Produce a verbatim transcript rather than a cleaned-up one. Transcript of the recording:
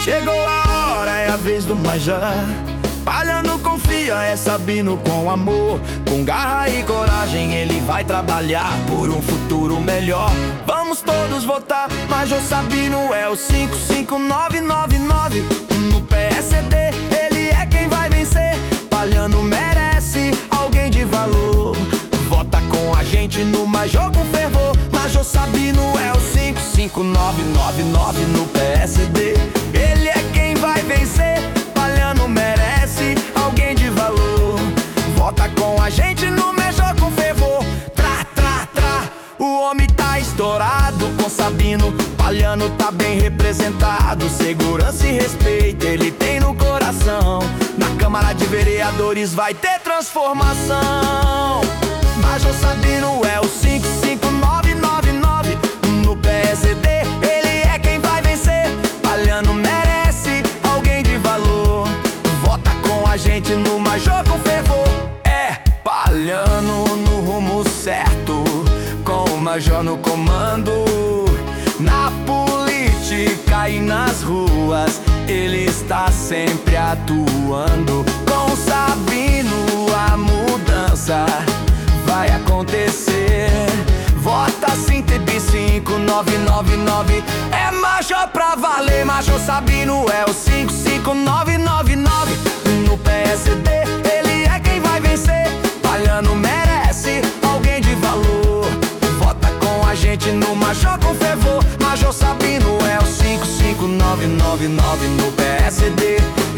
Chegou a hora, é a vez do Major. Palha não confia, é Sabino com amor. Com garra e coragem ele vai trabalhar por um futuro melhor. Vamos todos votar, Major Sabino é o cinco cinco nove nove nove. No P S D ele é quem vai vencer. Palhano merece alguém de valor. Vota com a gente no Major com fervor. Major Sabino é o cinco cinco nove nove nove no P S D. Ele é quem vai vencer. Palhano merece alguém de valor. Vota com a gente no Major com fervor. Tra, tra, tra, o homem tá estourado com Sabino. Palhano tá bem representado. Segurança e respeito ele tem no coração. Na Câmara de Vereadores vai ter transformação. Major Sabino é o cinco cinco nove nove nove. No P S D ele é quem vai vencer. Palhano merece alguém de valor. Vota com a gente no Major com fervor. É Palhano no rumo certo, com o Major no comando. Na política e nas ruas ele está sempre atuando. Com Sabino a mudança vai acontecer. Vota sim T B cinco nove nove nove. É Major pra valer. Major Sabino é o cinco cinco nove nove nove. No P S D ele é quem vai vencer. Palhano merece alguém de valor. Vota com a gente no Major com fervor. Major Sabino é o cinco cinco nove nove nove no P S D.